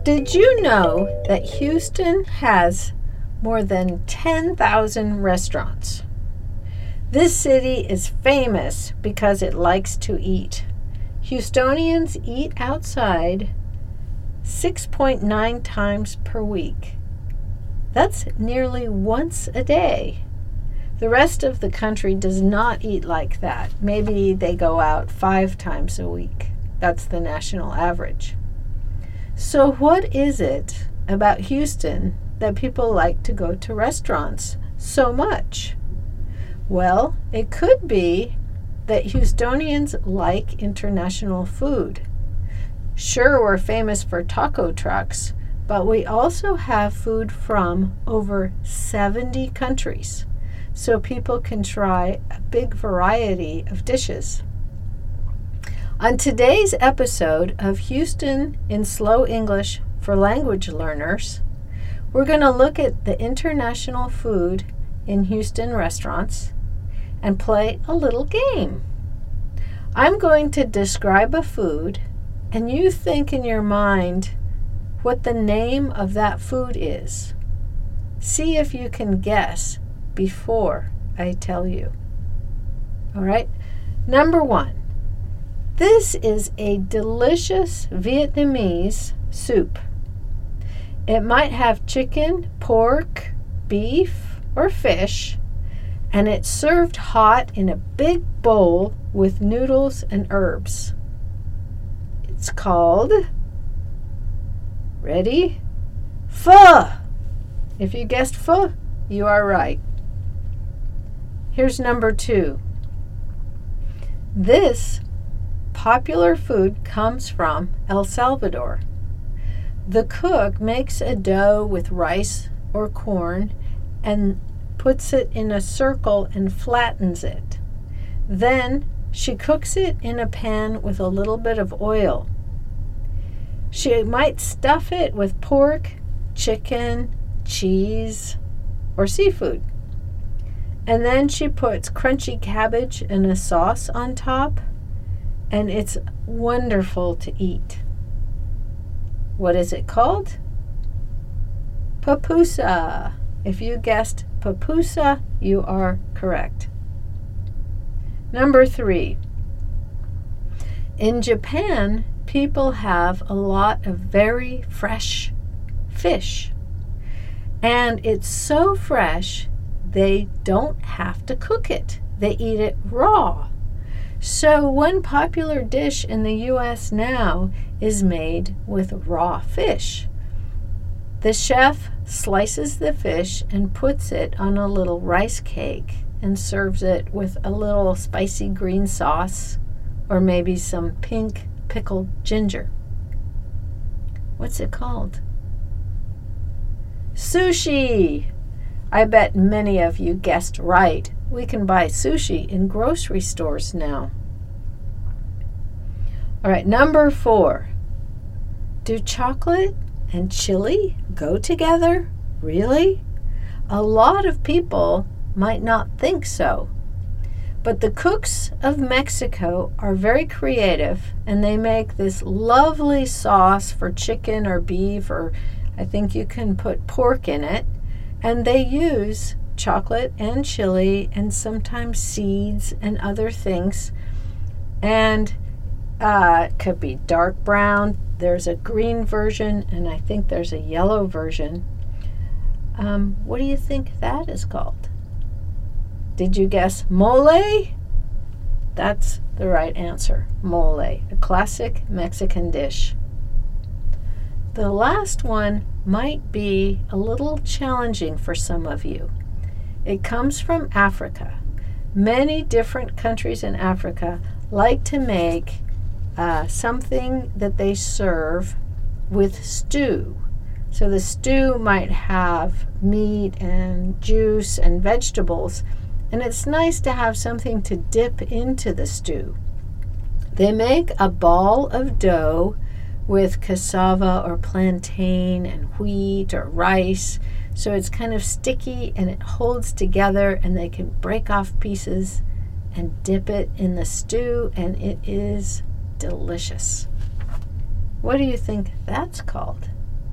Did you know that Houston has more than 10,000 restaurants? This city is famous because it likes to eat. Houstonians eat outside 6.9 times per week. That's nearly once a day. The rest of the country does not eat like that. Maybe they go out 5 times a week. That's the national average. So what is it about Houston that people like to go to restaurants so much? Well, it could be that Houstonians like international food. Sure, we're famous for taco trucks, but we also have food from over 70 countries, so people can try a big variety of dishes. On today's episode of Houston in Slow English for Language Learners, we're going to look at the international food in Houston restaurants and play a little game. I'm going to describe a food, and you think in your mind what the name of that food is. See if you can guess before I tell you. All right? Number 1. This is a delicious Vietnamese soup. It might have chicken, pork, beef, or fish, and it's served hot in a big bowl with noodles and herbs. It's called, ready? Pho! If you guessed pho, you are right. Here's number 2. This popular food comes from El Salvador. The cook makes a dough with rice or corn and puts it in a circle and flattens it. Then she cooks it in a pan with a little bit of oil. She might stuff it with pork, chicken, cheese, or seafood. And then she puts crunchy cabbage and a sauce on top, and it's wonderful to eat. What is it called? Pupusa. If you guessed pupusa, you are correct. Number 3. In Japan, people have a lot of very fresh fish. And it's so fresh, they don't have to cook it. They eat it raw. So one popular dish in the U.S. now is made with raw fish. The chef slices the fish and puts it on a little rice cake and serves it with a little spicy green sauce or maybe some pink pickled ginger. What's it called? Sushi! I bet many of you guessed right. We can buy sushi in grocery stores now. All right, number 4. Do chocolate and chili go together? Really? A lot of people might not think so. But the cooks of Mexico are very creative, and they make this lovely sauce for chicken or beef, or I think you can put pork in it. And they use chocolate and chili and sometimes seeds and other things. And it could be dark brown. There's a green version, and I think there's a yellow version. What do you think that is called? Did you guess mole? That's the right answer. Mole, a classic Mexican dish. The last one might be a little challenging for some of you. It comes from Africa. Many different countries in Africa like to make something that they serve with stew. So the stew might have meat and juice and vegetables, and it's nice to have something to dip into the stew. They make a ball of dough with cassava or plantain and wheat or rice, so it's kind of sticky and it holds together, and they can break off pieces and dip it in the stew, and it is delicious. What do you think that's called?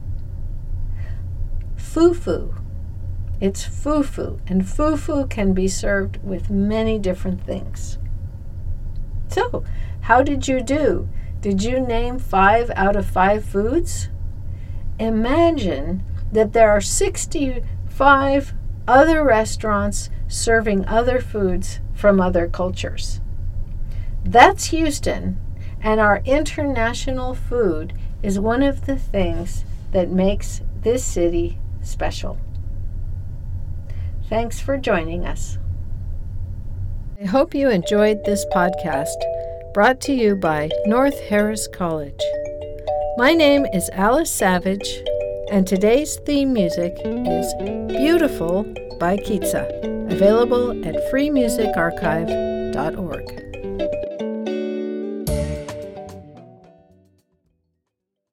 fufu. It's fufu, and fufu can be served with many different things. So, how did you do? Did you name 5 out of 5 foods? Imagine that there are 65 other restaurants serving other foods from other cultures. That's Houston, and our international food is one of the things that makes this city special. Thanks for joining us. I hope you enjoyed this podcast, brought to you by North Harris College. My name is Alice Savage, and today's theme music is Beautiful by Kitsa, available at freemusicarchive.org.